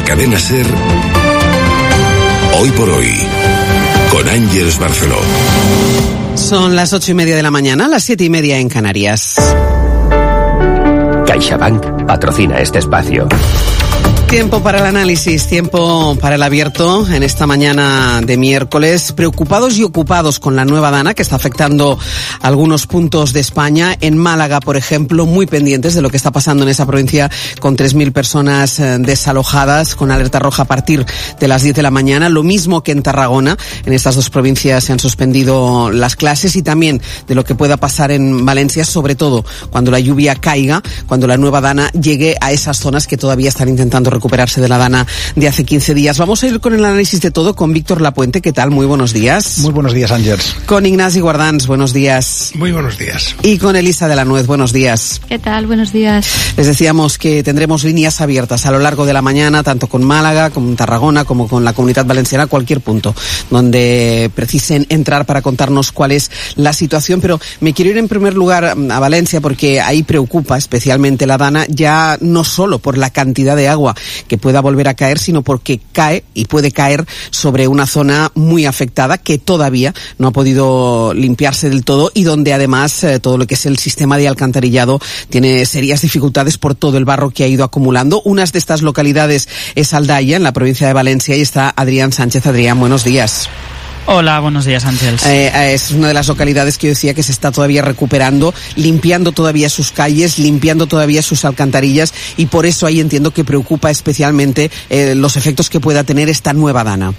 Cadena SER, Hoy por Hoy, con Ángeles Barceló. Son las 8:30 de la mañana, las 7:30 en Canarias. CaixaBank patrocina este espacio. Tiempo para el análisis, tiempo para el abierto en esta mañana de miércoles. Preocupados y ocupados con la nueva dana que está afectando algunos puntos de España. En Málaga, por ejemplo, muy pendientes de lo que está pasando en esa provincia con 3.000 personas desalojadas, con alerta roja a partir de las 10 de la mañana. Lo mismo que en Tarragona. En estas dos provincias se han suspendido las clases, y también de lo que pueda pasar en Valencia, sobre todo cuando la lluvia caiga, cuando la nueva dana llegue a esas zonas que todavía están intentando recuperarse de la dana de hace 15 días. Vamos a ir con el análisis de todo con Víctor Lapuente. ¿Qué tal? Muy buenos días. Muy buenos días, Ángeles. Con Ignasi Guardans. Buenos días. Muy buenos días. Y con Elisa de la Nuez. Buenos días. ¿Qué tal? Buenos días. Les decíamos que tendremos líneas abiertas a lo largo de la mañana, tanto con Málaga, como Tarragona, como con la Comunidad Valenciana, cualquier punto donde precisen entrar para contarnos cuál es la situación. Pero me quiero ir en primer lugar a Valencia, porque ahí preocupa especialmente la dana, ya no solo por la cantidad de agua que pueda volver a caer, sino porque cae y puede caer sobre una zona muy afectada que todavía no ha podido limpiarse del todo, y donde además todo lo que es el sistema de alcantarillado tiene serias dificultades por todo el barro que ha ido acumulando. Una de estas localidades es Aldaya, en la provincia de Valencia, y está Adrián Sánchez. Adrián, buenos días. Hola, buenos días, Ángeles. Es una de las localidades que yo decía que se está todavía recuperando, limpiando todavía sus calles, limpiando todavía sus alcantarillas, y por eso ahí entiendo que preocupa especialmente los efectos que pueda tener esta nueva dana.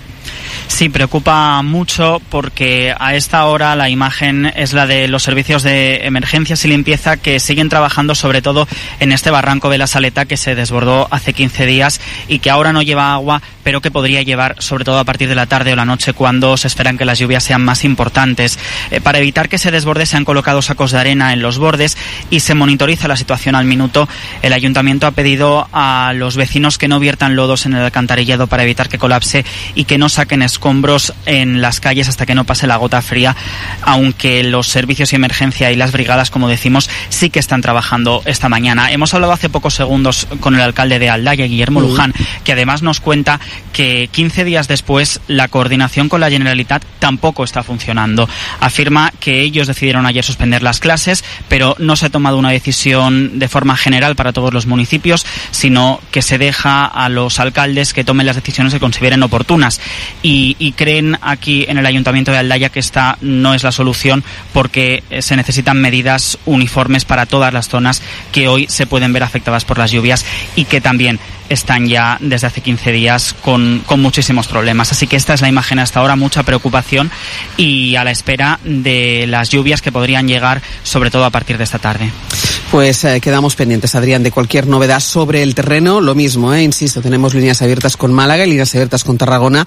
Sí, preocupa mucho, porque a esta hora la imagen es la de los servicios de emergencias y limpieza, que siguen trabajando sobre todo en este barranco de la Saleta, que se desbordó hace 15 días y que ahora no lleva agua, pero que podría llevar sobre todo a partir de la tarde o la noche, cuando se esperan que las lluvias sean más importantes. Para evitar que se desborde, se han colocado sacos de arena en los bordes y se monitoriza la situación al minuto. El ayuntamiento ha pedido a los vecinos que no viertan lodos en el alcantarillado para evitar que colapse, y que no saquen escombros en las calles hasta que no pase la gota fría, aunque los servicios de emergencia y las brigadas, como decimos, sí que están trabajando esta mañana. Hemos hablado hace pocos segundos con el alcalde de Aldaya, Guillermo Luján, que además nos cuenta que 15 días después la coordinación con la Generalitat tampoco está funcionando. Afirma que ellos decidieron ayer suspender las clases, pero no se ha tomado una decisión de forma general para todos los municipios, sino que se deja a los alcaldes que tomen las decisiones que consideren oportunas. Y creen aquí en el Ayuntamiento de Aldaya que esta no es la solución, porque se necesitan medidas uniformes para todas las zonas que hoy se pueden ver afectadas por las lluvias, y que también están ya desde hace 15 días con muchísimos problemas. Así que esta es la imagen hasta ahora, mucha preocupación, y a la espera de las lluvias que podrían llegar, sobre todo a partir de esta tarde. Pues quedamos pendientes, Adrián, de cualquier novedad sobre el terreno. Lo mismo, insisto, tenemos líneas abiertas con Málaga y líneas abiertas con Tarragona.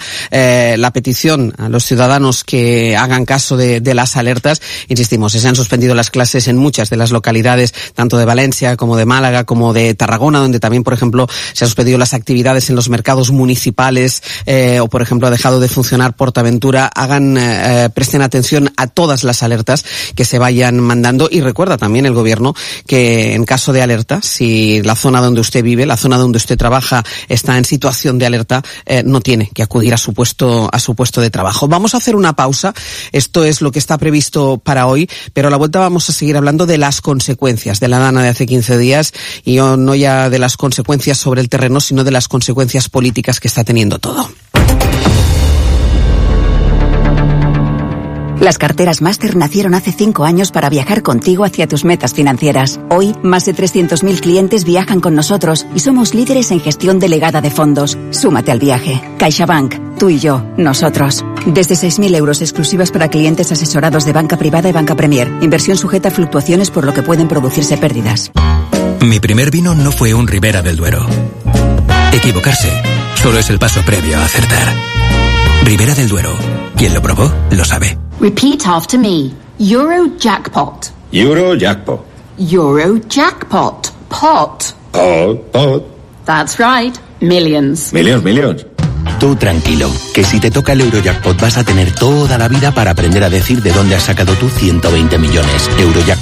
La petición a los ciudadanos que hagan caso de las alertas. Insistimos, se han suspendido las clases en muchas de las localidades, tanto de Valencia como de Málaga, como de Tarragona, donde también, por ejemplo, se han suspendido las actividades en los mercados municipales, o, por ejemplo, ha dejado de funcionar PortAventura. Presten atención a todas las alertas que se vayan mandando, y recuerda también el gobierno que en caso de alerta, si la zona donde usted vive, la zona donde usted trabaja está en situación de alerta, no tiene que acudir a su puesto de trabajo. Vamos a hacer una pausa. Esto es lo que está previsto para hoy, pero a la vuelta vamos a seguir hablando de las consecuencias de la dana de hace 15 días, y no ya de las consecuencias sobre el terreno, sino de las consecuencias políticas que está teniendo todo. Las carteras Master nacieron hace 5 años para viajar contigo hacia tus metas financieras. Hoy, más de 300.000 clientes viajan con nosotros y somos líderes en gestión delegada de fondos. Súmate al viaje. CaixaBank. Tú y yo. Nosotros. Desde 6.000 euros exclusivas para clientes asesorados de banca privada y banca Premier. Inversión sujeta a fluctuaciones, por lo que pueden producirse pérdidas. Mi primer vino no fue un Ribera del Duero. Equivocarse solo es el paso previo a acertar. Ribera del Duero. Quien lo probó, lo sabe. Repeat after me. Eurojackpot. Eurojackpot. Eurojackpot. Pot. Pot. That's right. Millions. Millions. Tú tranquilo, que si te toca el Eurojackpot vas a tener toda la vida para aprender a decir de dónde has sacado tú 120 millones. Eurojackpot.